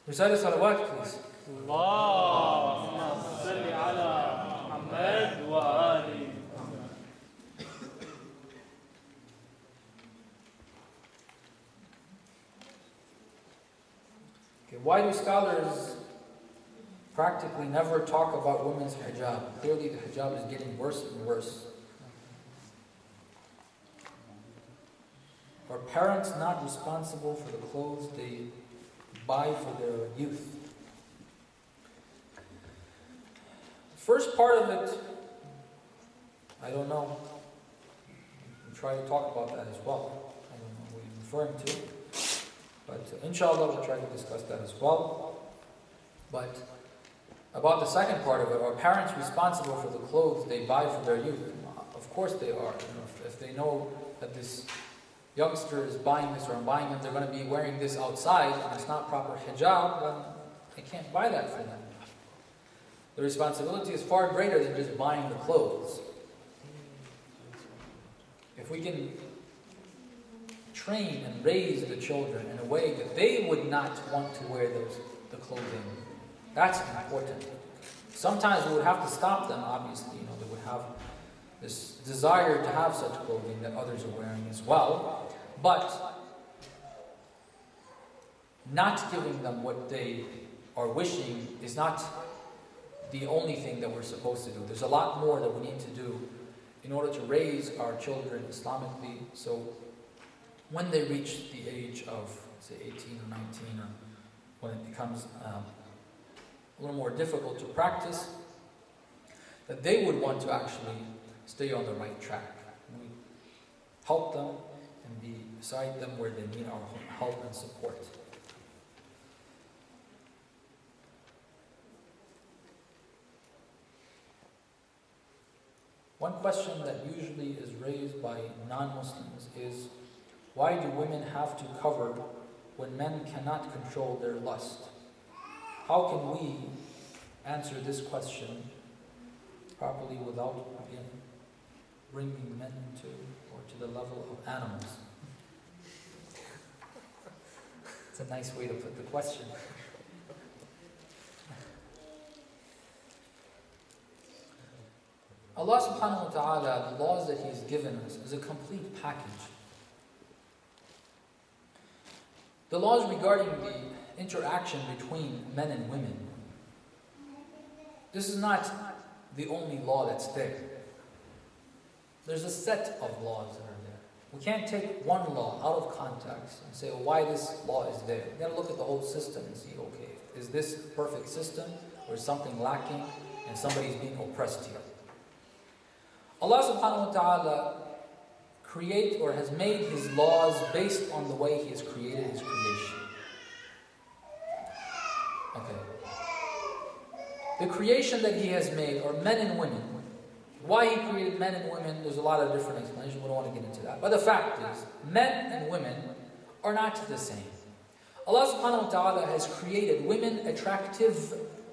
Recite a salawat, please. Allahumma salli ala Muhammad wa ali. Okay, why do scholars practically never talk about women's hijab? Clearly the hijab is getting worse and worse. Are parents not responsible for the clothes they buy for their youth? First part of it, I don't know. We'll try to talk about that as well. I don't know what you're referring to. But inshallah, we'll try to discuss that as well. But about the second part of it, are parents responsible for the clothes they buy for their youth? Of course they are. If they know that this youngster is buying this or I'm buying them, they're going to be wearing this outside and it's not proper hijab, then I can't buy that for them. The responsibility is far greater than just buying the clothes. If we can train and raise the children in a way that they would not want to wear the clothing, that's important. Sometimes we would have to stop them, obviously. They would have this desire to have such clothing that others are wearing as well. But not giving them what they are wishing is not the only thing that we're supposed to do. There's a lot more that we need to do in order to raise our children Islamically. So when they reach the age of, say, 18 or 19, or when it becomes a little more difficult to practice, that they would want to actually stay on the right track. We help them and be beside them where they need our help and support. One question that usually is raised by non-Muslims is, why do women have to cover when men cannot control their lust? How can we answer this question properly without, again, bringing men to the level of animals? It's a nice way to put the question. Allah subhanahu wa ta'ala, the laws that He's given us, is a complete package. The laws regarding the interaction between men and women, this is not the only law that's there. There's a set of laws that are there. We can't take one law out of context and say, why this law is there. We've got to look at the whole system and see, okay, is this a perfect system or is something lacking and somebody's being oppressed here? Allah subhanahu wa ta'ala has made His laws based on the way He has created His creation. Okay. The creation that He has made are men and women. Why He created men and women, there's a lot of different explanations. We don't want to get into that. But the fact is, men and women are not the same. Allah subhanahu wa ta'ala has created women attractive,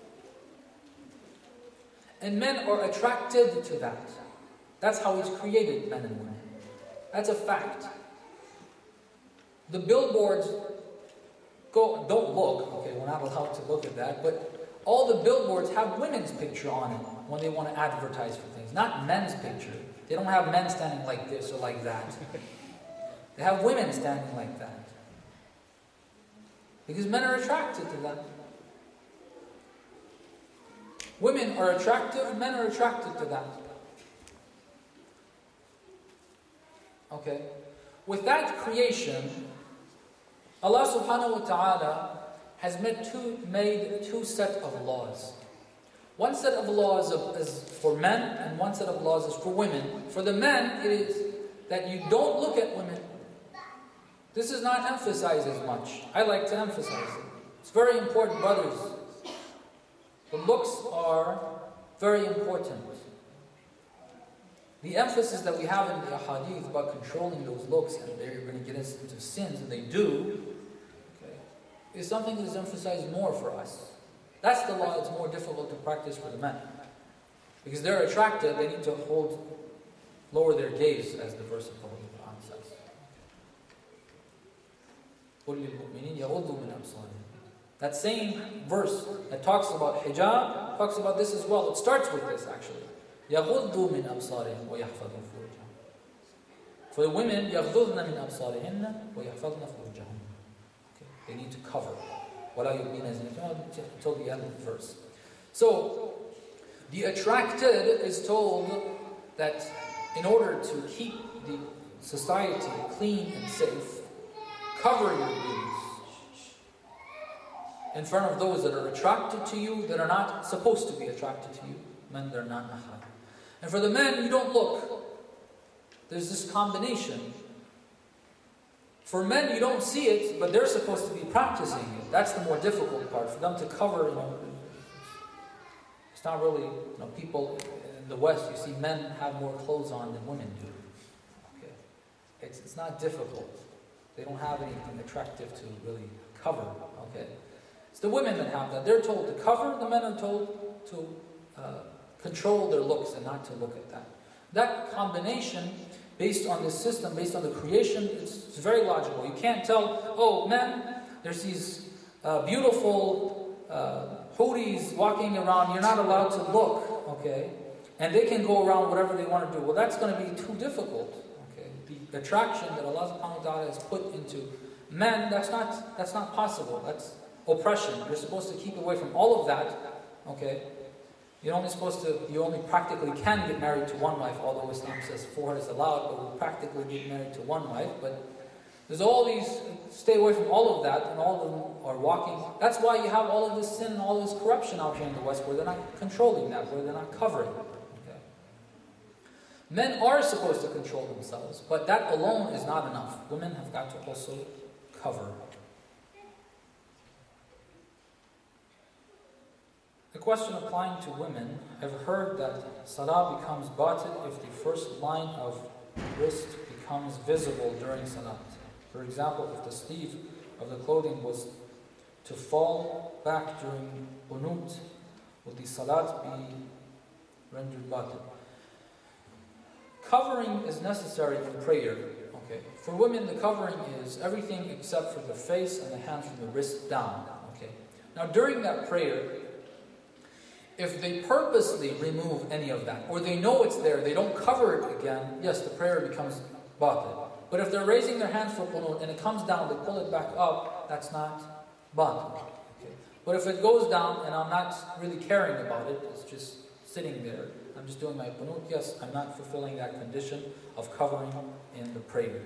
and men are attracted to that. That's how He's created men and women. That's a fact. The billboards don't look, okay, we're not allowed to look at that, but all the billboards have women's picture on it when they want to advertise for things, not men's picture. They don't have men standing like this or like that. They have women standing like that. Because men are attracted to that. Women are attractive, men are attracted to that. Okay. With that creation, Allah subhanahu wa ta'ala has made two set of laws. One set of laws is for men, and one set of laws is for women. For the men, it is that you don't look at women. This is not emphasized as much. I like to emphasize it. It's very important, brothers. The looks are very important. The emphasis that we have in the ahadith about controlling those looks, and they're going to get us into sins, and they do, okay, is something that is emphasized more for us. That's the law that's more difficult to practice for the men. Because they're attracted, they need to lower their gaze, as the verse of the Holy Quran says. That same verse that talks about hijab talks about this as well. It starts with this actually. يَغُضُّوا مِنْ أَبْصَارِهِمْ وَيَحْفَظُوا فُرُوجَهُم. For the women, يَغْضُضْنَ مِنْ أَبْصَارِهِنَّ وَيَحْفَظْنَ فُرُوجَهُم. Okay. They need to cover. وَلَا يُبْدِينَ زِينَتَهُنَّ until the end of the verse. So, the attracted is told that in order to keep the society clean and safe, cover your booties in front of those that are attracted to you, that are not supposed to be attracted to you. Men, they're not mahram. And for the men, you don't look. There's this combination. For men, you don't see it, but they're supposed to be practicing it. That's the more difficult part. For them to cover, it's not really, people in the West, you see men have more clothes on than women do. Okay. It's not difficult. They don't have anything attractive to really cover. Okay. It's the women that have that. They're told to cover, the men are told to control their looks and not to look at that. That combination, based on this system, based on the creation, it's very logical. You can't tell, men, there's these beautiful houris walking around, you're not allowed to look, okay? And they can go around whatever they want to do. Well, that's going to be too difficult, okay? The attraction that Allah subhanahu wa ta'ala has put into men, that's not possible. That's oppression. You're supposed to keep away from all of that, okay? You only practically can get married to one wife, although Islam says 4 is allowed, but we practically get married to one wife. But there's all these, stay away from all of that, and all of them are walking. That's why you have all of this sin and all this corruption out here in the West, where they're not controlling that, where they're not covering it. Okay? Men are supposed to control themselves, but that alone is not enough. Women have got to also cover. The question applying to women, I've heard that salah becomes batil if the first line of wrist becomes visible during salat. For example, if the sleeve of the clothing was to fall back during qunut, would the salat be rendered batil? Covering is necessary in prayer. Okay. For women, the covering is everything except for the face and the hands from the wrist down. Okay. Now, during that prayer, if they purposely remove any of that, or they know it's there, they don't cover it again, yes, the prayer becomes batil. But if they're raising their hands for qunut and it comes down, they pull it back up, that's not batil. Okay. But if it goes down and I'm not really caring about it, it's just sitting there, I'm just doing my qunut, yes, I'm not fulfilling that condition of covering in the prayer.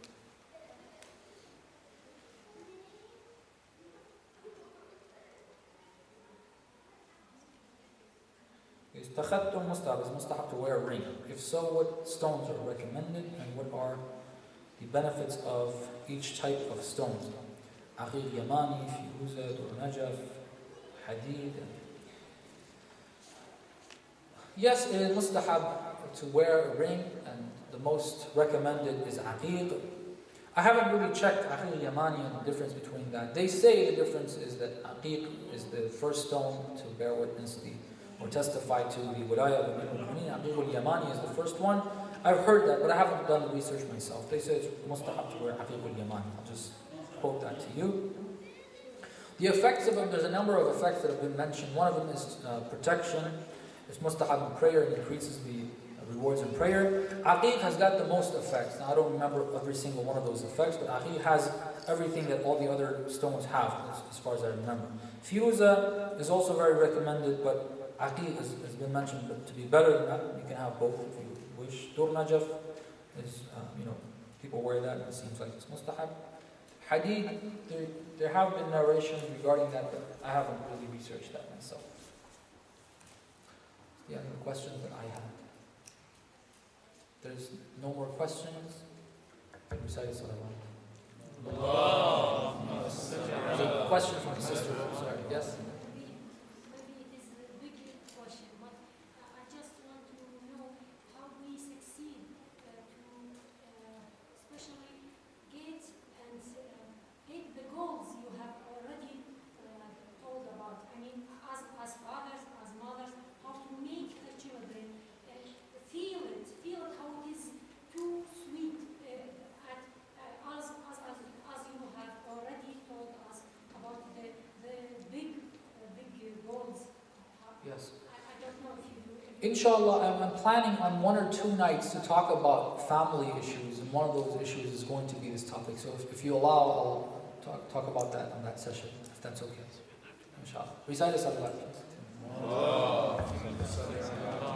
Is takhattum mustahab, is mustahab to wear a ring? If so, what stones are recommended and what are the benefits of each type of stones? Aqiq Yamani, Firuza, Najaf, Hadid. Yes, it is mustahab to wear a ring, and the most recommended is Aqiq. I haven't really checked Aqiq Yamani and the difference between that. They say the difference is that Aqiq is the first stone to bear witness or testify to the wilayah of the Mu'mineen. Aqiq al-Yamani is the first one. I've heard that, but I haven't done the research myself. They say it's mustahab to wear Aqiq al-Yamani. I'll just quote that to you. The effects of them, there's a number of effects that have been mentioned. One of them is protection. It's mustahab in prayer, it increases the rewards in prayer. Aqiq has got the most effects. Now, I don't remember every single one of those effects, but Aqiq has everything that all the other stones have, as far as I remember. Fiuza is also very recommended, but Aqiq has been mentioned, but to be better than that, you can have both if you wish. Dur Najaf is, people wear that, and it seems like it's mustahab. Hadid, there have been narrations regarding that, but I haven't really researched that myself. Yeah, the questions that I had. There's no more questions. Recite salawat. There's a question from the sister. Sorry, yes? inshallah, I'm planning on 1 or 2 nights to talk about family issues, and one of those issues is going to be this topic. So if you allow, I'll talk about that on that session, if that's okay. Inshallah. Recite the salat, please.